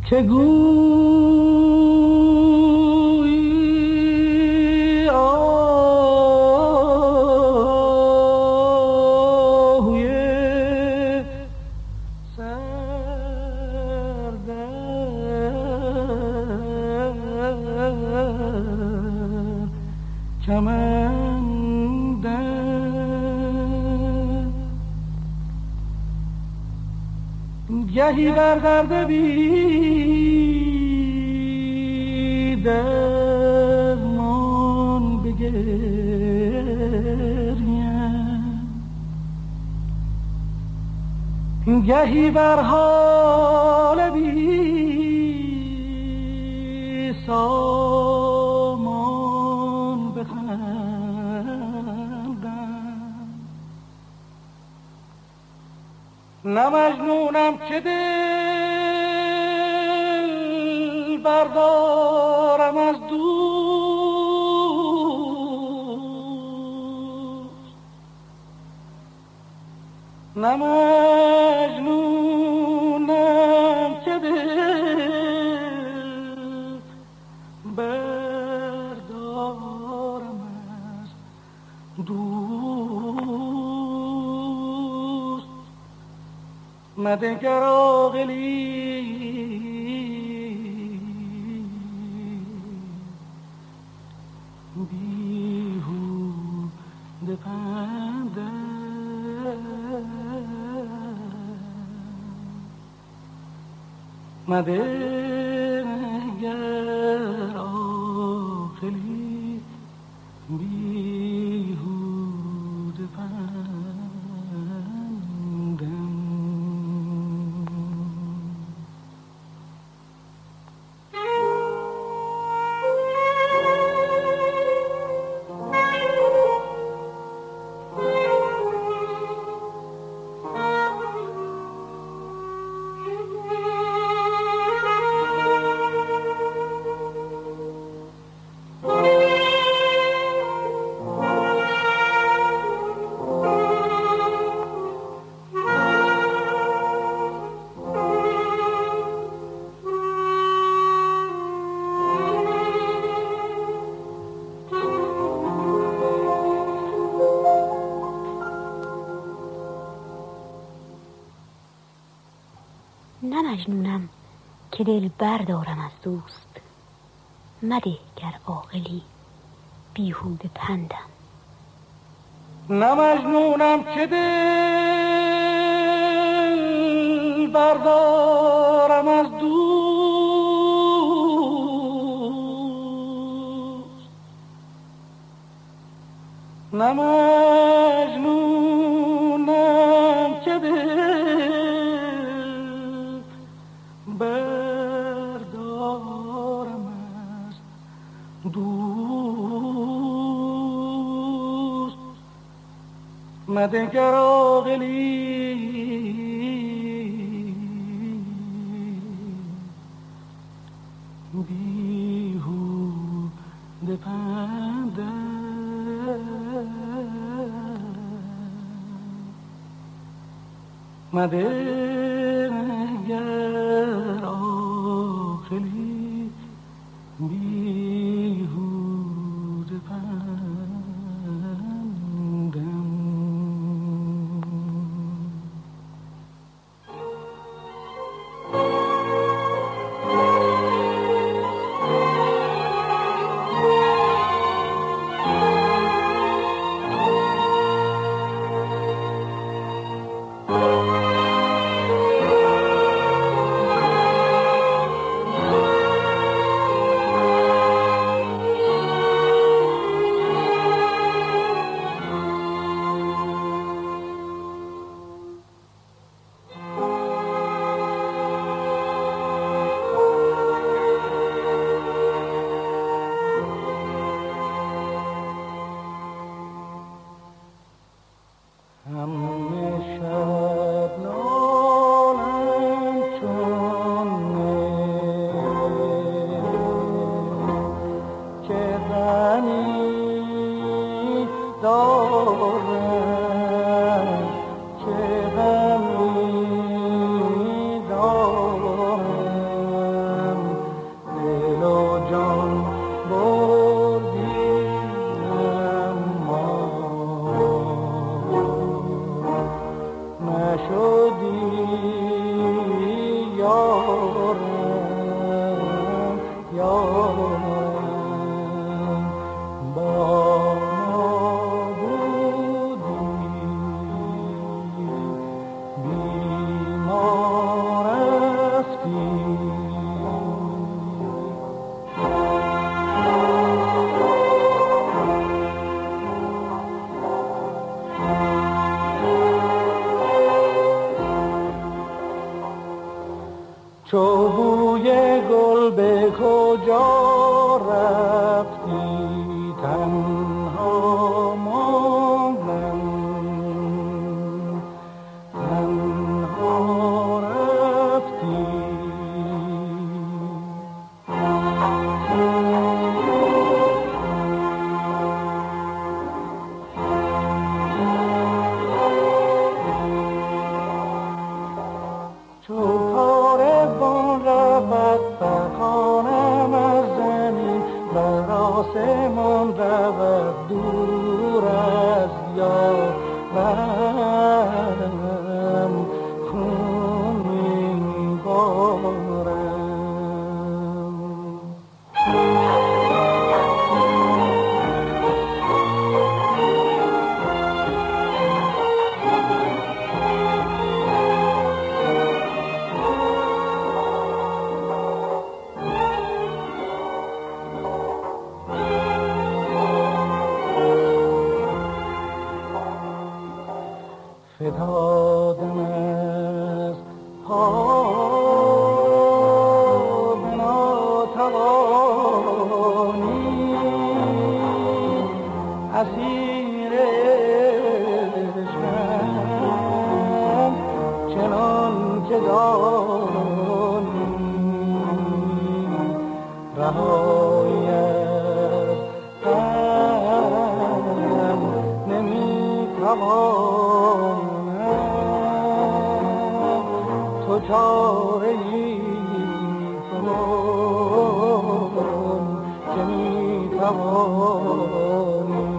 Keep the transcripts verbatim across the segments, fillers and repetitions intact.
که گویی آهوی سردر کمندم گهی بر درد بی درمان بگریم، گهی بر حال بی سامان بخندم. نه مجنونم که دل بردارم از دوست، نه مجنونم که دل بردارم از دوست. مدگر عاقلی بیهوده پندم، مدگر عاقلی بیهوده پندم. نه مجنونم که دل بردارم از دوست، مده گر عاقلی بیهوده پندم. نه مجنونم که دل بردارم از دوست، نه مجنونم که دل بردارم از دوست. مدگر عاقلی بیهوده پندم، مدگر عاقلی بیهوده پندم. همه شب نشدی یارم یارم با نابودی بیمار رفتی چو بوی گل به کجا رفتی تنها ماندم تنها رفتی چو کاروان رود فغانم از زمین بر آسمان رود دور از یارم خون می‌بارم فتادم از پا به ناتوانی اسیر عشقم چنان که دانی رهایی از غم نمی‌توان تو چاره ای کن که می‌توانی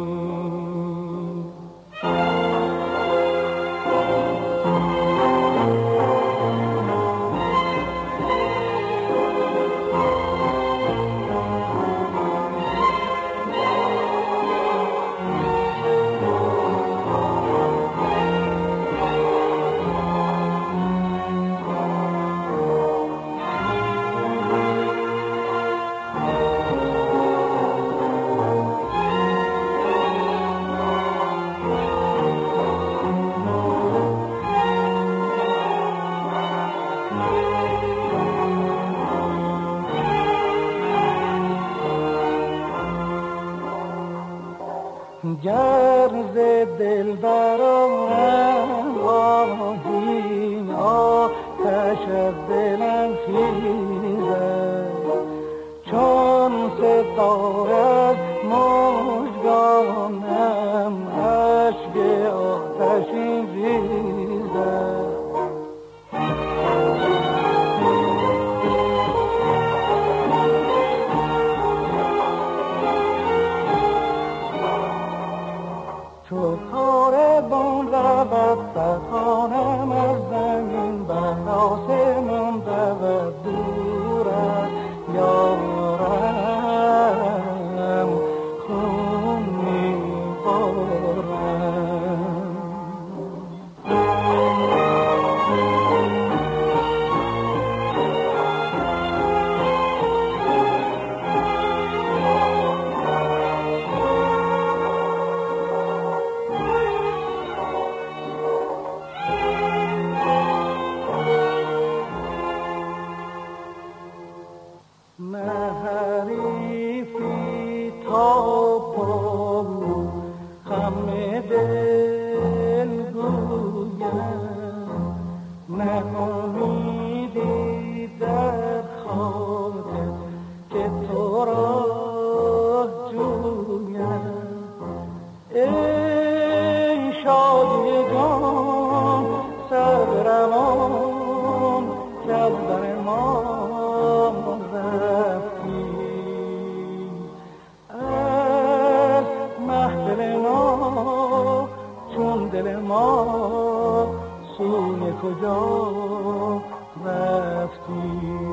گر ز دل برآرم آهی آتش از دلم خیزد چون ستاره از مژگانم اشک آتشین ریزد چو کاروان رود فغانم از زمین بر آسمان رود دور از یارم خون می‌بارم نه حریفی تا پامو غم دل گویم نه امیدی در خاطر که تو را جویم ای شادی جان سربرمان که از بر ما دل ما کجا رفتی